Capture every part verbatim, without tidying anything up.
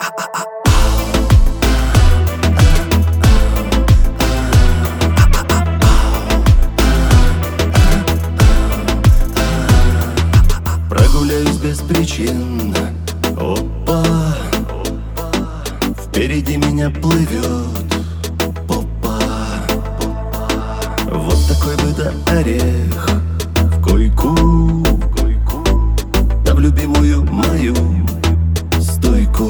Прогуляюсь беспричинно, опа, впереди меня плывет попа. Вот такой бы да орех в койку, да в любимую мою стойку.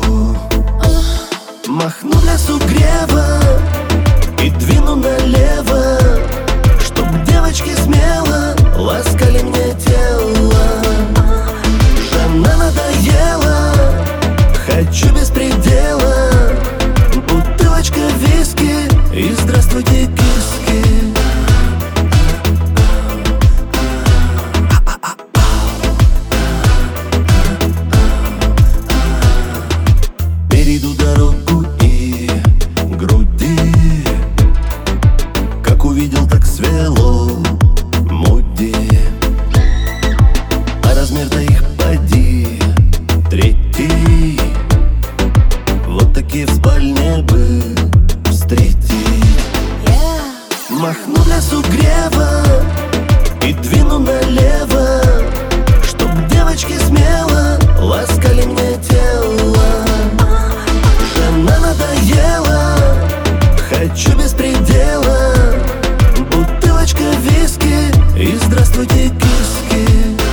Махну для сугрева и двину налево, чтоб девочки смело ласкали мне тело. Жена надоела, хочу без предела, бутылочка виски и здравствуйте киски. Перейду дорогу и груди, как увидел, так свело муди. А размер-то их поди третий, вот такие в спальне бы встретить. Махну для сугрева и двину налево, чтоб девочки смело ласкали мне тело. Жена надоела, хочу без предела, бутылочка виски и здравствуйте киски.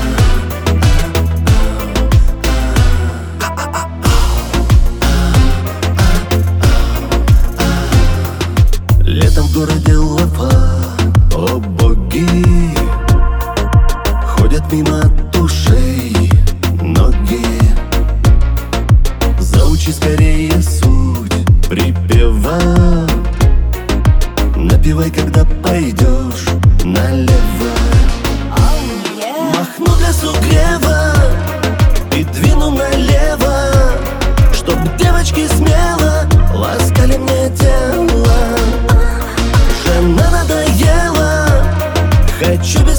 Летом в городе лава, о боги, ходят мимо от ушей ноги. Заучи скорее суть припева, напевай, когда пойдешь налево. Махну для сугрева и двину налево, чтоб девочки смело ласкали мне тело. Жена надоела, хочу без